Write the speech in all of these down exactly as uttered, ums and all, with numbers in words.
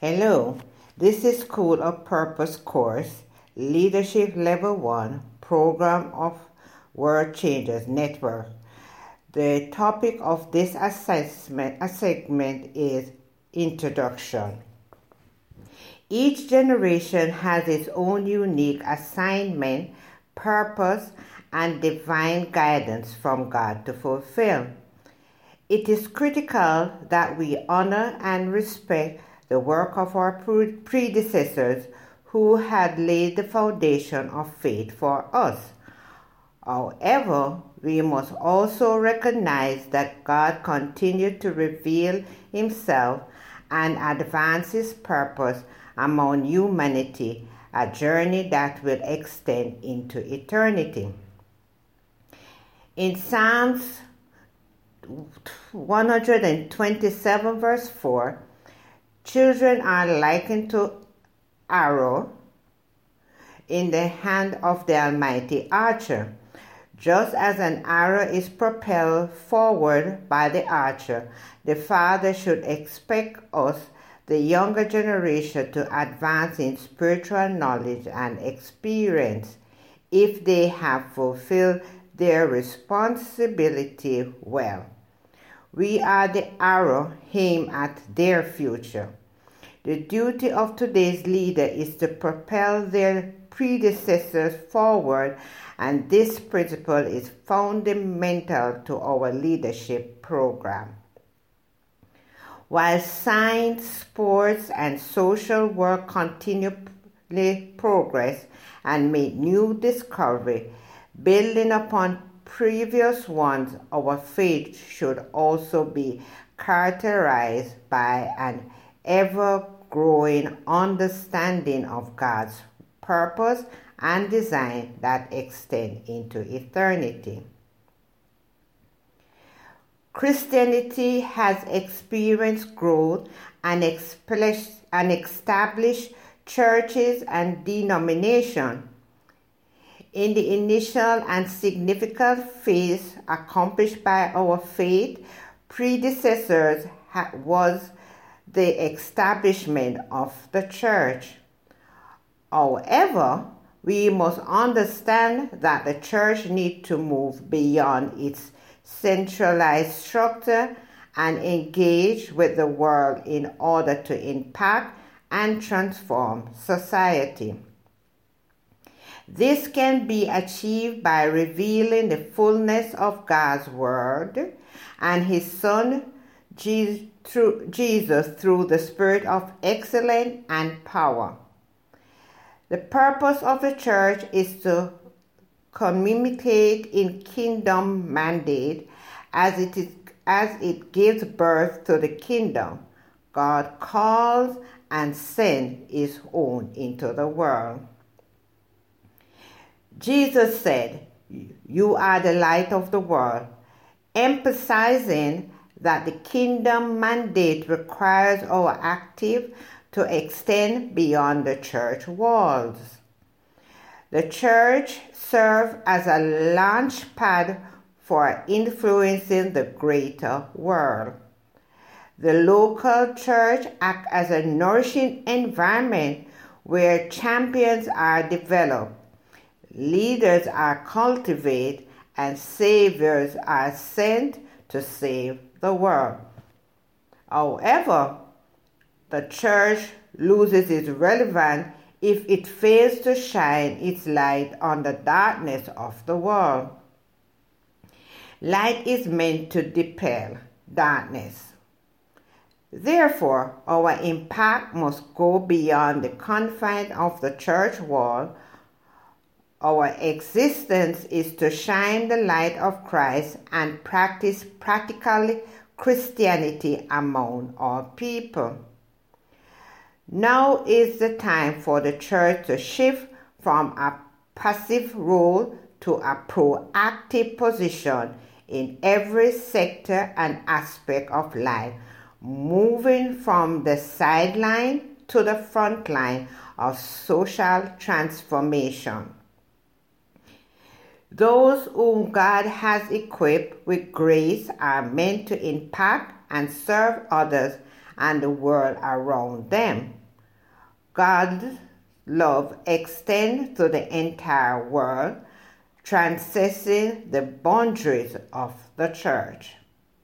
Hello, this is School of Purpose course, Leadership Level one, Program of World Changers Network. The topic of this assessment, segment is Introduction. Each generation has its own unique assignment, purpose, and divine guidance from God to fulfill. It is critical that we honor and respect the work of our predecessors who had laid the foundation of faith for us. However, we must also recognize that God continued to reveal Himself and advance His purpose among humanity, a journey that will extend into eternity. In Psalms one hundred twenty-seven verse four, children are likened to arrow in the hand of the almighty archer. Just as an arrow is propelled forward by the archer, the Father should expect us, the younger generation, to advance in spiritual knowledge and experience if they have fulfilled their responsibility well. We are the arrow aimed at their future. The duty of today's leader is to propel their predecessors forward, and this principle is fundamental to our leadership program. While science, sports, and social work continually progress and make new discovery, building upon previous ones, our faith should also be characterized by an ever-growing understanding of God's purpose and design that extend into eternity. Christianity has experienced growth and established churches and denominations. In the initial and significant phase accomplished by our faith predecessors was the establishment of the church. However, we must understand that the church needs to move beyond its centralized structure and engage with the world in order to impact and transform society. This can be achieved by revealing the fullness of God's Word and His Son Jesus through the Spirit of excellence and power. The purpose of the church is to communicate in kingdom mandate as it is, as it gives birth to the kingdom. God calls and sends His own into the world. Jesus said, "You are the light of the world," emphasizing that the kingdom mandate requires our active to extend beyond the church walls. The church serves as a launch pad for influencing the greater world. The local church acts as a nourishing environment where champions are developed, leaders are cultivated, and saviors are sent to save the world. However, the church loses its relevance if it fails to shine its light on the darkness of the world. Light is meant to dispel darkness. Therefore, our impact must go beyond the confines of the church wall. Our existence is to shine the light of Christ and practice practical Christianity among all people. Now is the time for the church to shift from a passive role to a proactive position in every sector and aspect of life, moving from the sideline to the front line of social transformation. Those whom God has equipped with grace are meant to impact and serve others and the world around them. God's love extends to the entire world, transcending the boundaries of the church.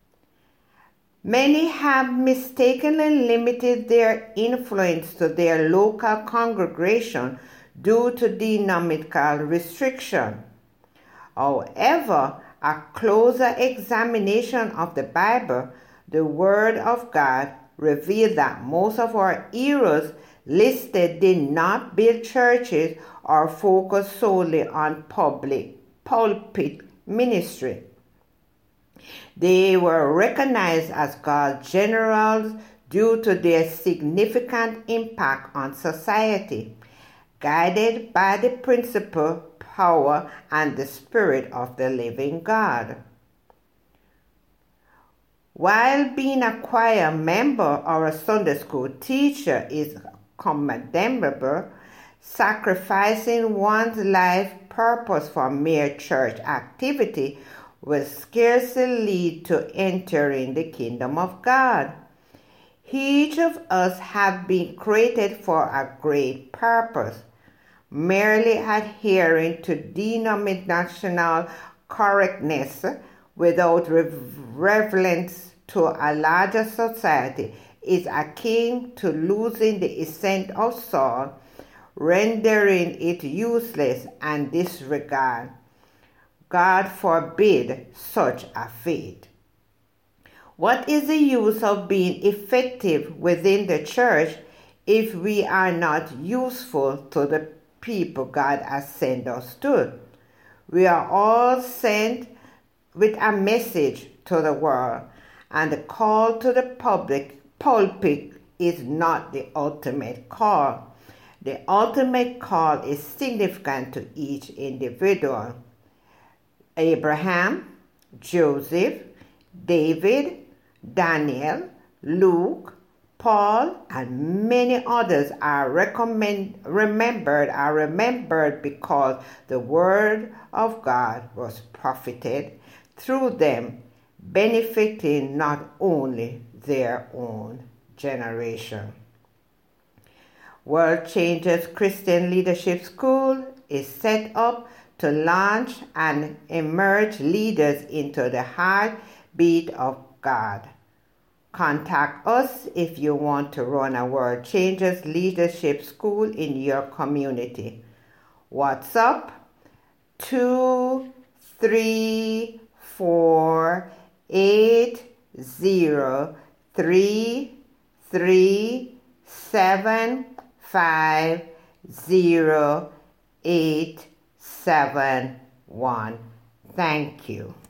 Many have mistakenly limited their influence to their local congregation due to denominational restriction. However, a closer examination of the Bible, the Word of God, revealed that most of our heroes listed did not build churches or focus solely on public pulpit ministry. They were recognized as God's generals due to their significant impact on society, guided by the principle, power, and the Spirit of the living God. While being a choir member or a Sunday school teacher is commendable, sacrificing one's life purpose for mere church activity will scarcely lead to entering the kingdom of God. Each of us have been created for a great purpose. Merely adhering to denominational correctness without reverence to a larger society is akin to losing the essence of soul, rendering it useless and disregard. God forbid such a fate. What is the use of being effective within the church if we are not useful to the people God has sent us to? We are all sent with a message to the world, and the call to the public pulpit is not the ultimate call. The ultimate call is significant to each individual. Abraham, Joseph, David, Daniel, Luke, Paul, and many others are recommend, remembered are remembered because the word of God was profited through them, benefiting not only their own generation. World Changers Christian Leadership School is set up to launch and emerge leaders into the heartbeat of God. Contact us if you want to run a World Changers Leadership School in your community. WhatsApp two three four eight zero three three seven five zero eight seven one. Thank you.